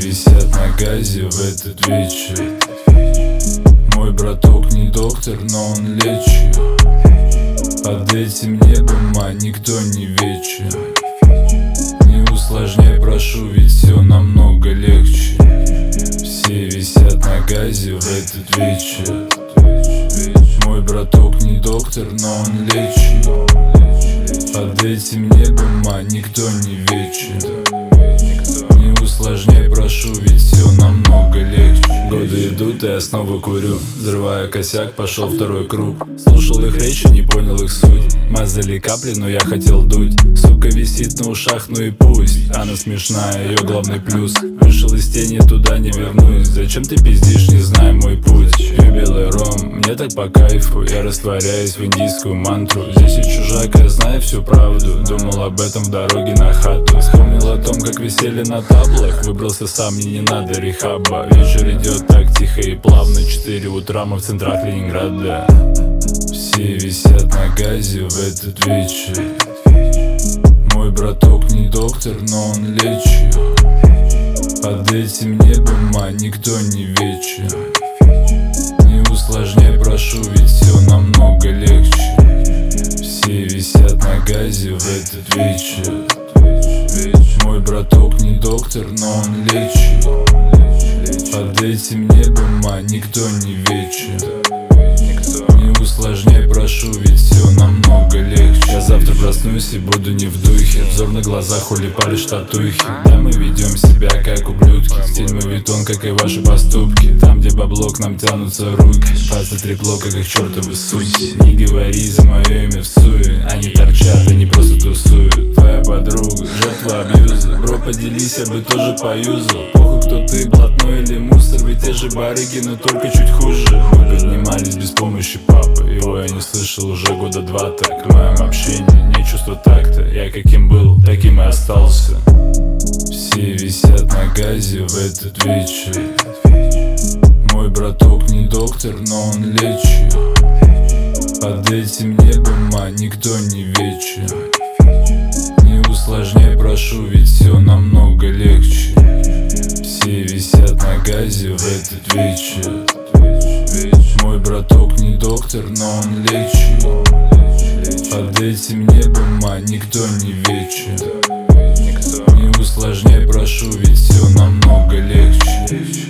висят на газе в этот вечер. Мой браток не доктор, но он лечит. Под этим небом, никто не вечен. Не усложняй, прошу, ведь все намного легче. Все висят на газе в этот вечер. Мой браток не доктор, но он лечит. Под этим небом, никто не вечен. Не усложняй, прошу, ведь все намного легче. Годы идут, и я снова курю. Взрывая косяк, пошел второй круг. Слушал их речи, не понял их суть. Мазали капли, но я хотел дуть. Сука висит на ушах, ну и пусть. Она смешная, ее главный плюс. Вышел из тени, туда не вернусь. Зачем ты пиздишь, не знаю мой путь. Пью белый ром, мне так по кайфу. Я растворяюсь в индийскую мантру. Здесь я чужак, я знаю всю правду. Думал об этом в дороге на хату. Вспомнил о том, как висели на таблах. Выбрался сам, мне не надо рехаба. Вечер идет так тихо и плавно. 4 утра, мы в центрах Ленинграда. Все висят на газе в этот вечер. Мой браток не доктор, но он лечит. Под этим небом, никто не вечен. Не усложняй, прошу, ведь все намного легче. Все висят на газе в этот вечер. Мой браток не доктор, но он лечит. Под этим небом, никто не вечен. Не усложняй, прошу, ведь все намного легче. Я завтра проснусь и буду не в духе. Взор на глазах, улипали штатухи. Да, мы ведем себя как ублюдки. Стиль мавитон, как и ваши поступки. Там, где бабло, к нам тянутся руки. Паста трепло, как их чертовы сути. Не говори за мое имя в суе. Они торчат, они просто тусуют. Твоя подруга, жертва абьюза. Бро, поделись, я бы тоже поюзал. Похуй, кто ты, блатной или мусор. Вы те же барыги, но только чуть хуже. Мы поднимались без помощи папы. Его я не слышал уже года 2 так. В моем общении не чувство такта. Я каким был, таким и остался. Все висят на газе в этот вечер. Мой браток не доктор, но он лечит. Под этим небом, никто не вечен. Не усложняй, прошу, ведь все намного легче. Все висят на газе в этот вечер. Мой браток не доктор, но он лечит. Под этим небом, никто не вечен. Не усложняй, прошу, ведь все намного легче.